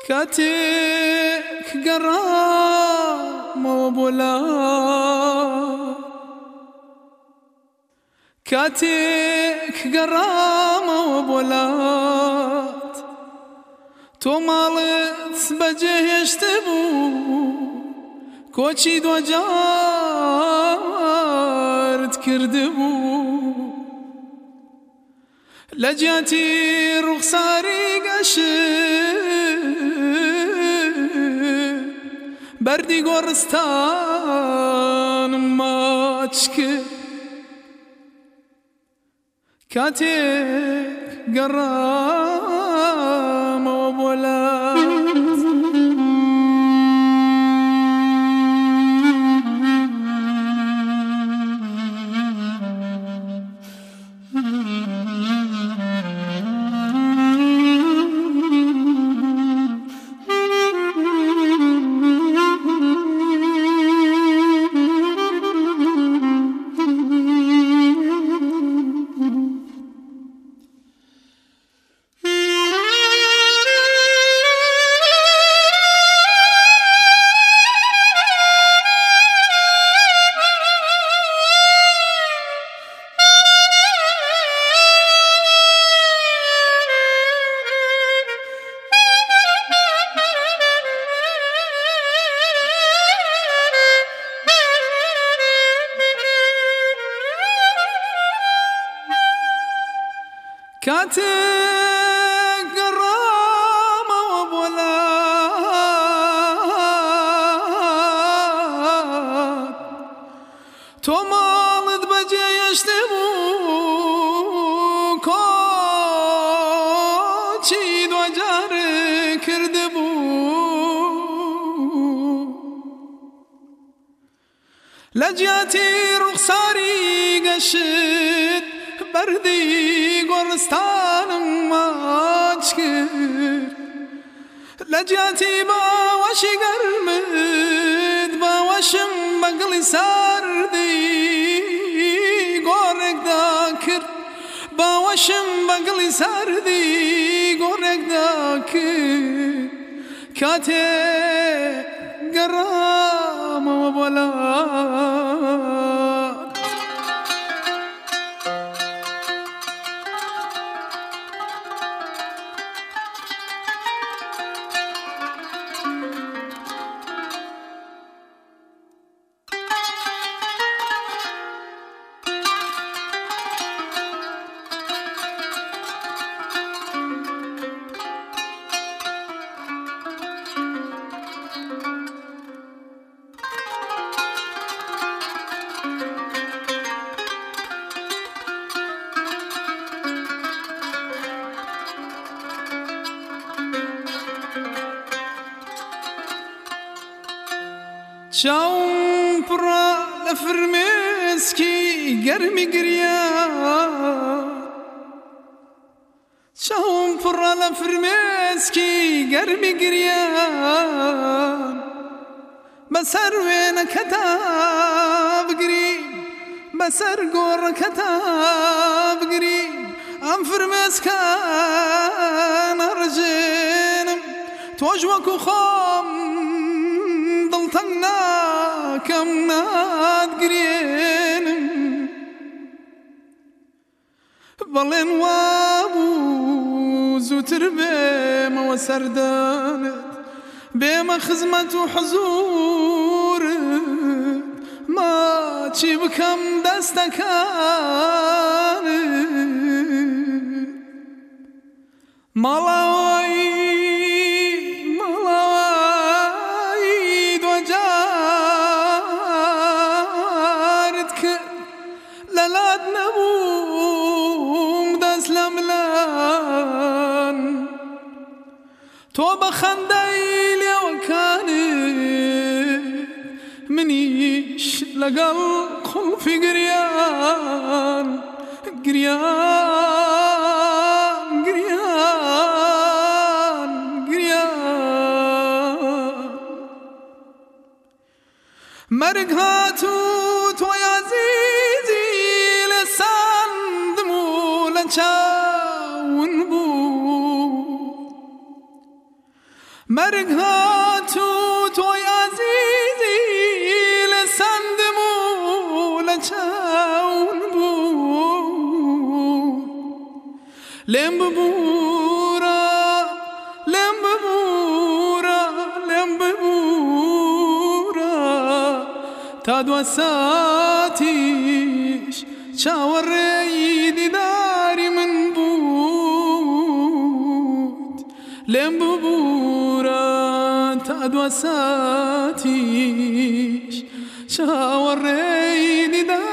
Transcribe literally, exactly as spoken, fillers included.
كاتك قرام وبولا كاتك قرام وبولات تو مالت بجه يشتبو كوچي دو جار تكردبو لجاتي رخصاري قشر بردي قرستان ما تشكر كاتك قرام وبولات كاتك قرام وبولات تو مالت بجي يشتبو كوچي دو جار كردبو لجاتي رخصاري قشد بردي قرستانم ما تشكر لجاتي باوشي قرمد باوشم بقلي ساردي قورك ذاكر باوشم بقلي ساردي قورك ذاكر كاتك قرام وبولات شاوم برا لفرمسكي قرمي قريان شاوم برا لفرمسكي قرمي قريان بسر وين كتاب قريب بسر قور كتاب قريب ام فرمسكان ارجنم توجوك خام ضلتنا كم ناد قرينم بلين وابو زوتر بيما وسردانت بيما خزمة وحزور ما تجيب كم دستكان ملاوي للاد نبوم دست لملان تو بخنديل يا وكاني منيش لقل خلفي قريان قريان قريان قريان مرقهاتو تو يا زيزي لسان دمولا شاون بو مرگ ها تو توی عزیزی لسند مولا چون بود لم بورا لم بورا لم بورا تا دو ساعتیش چاوری دیداری من بود لم بورا تا دو ساعتیش چاوری دیداری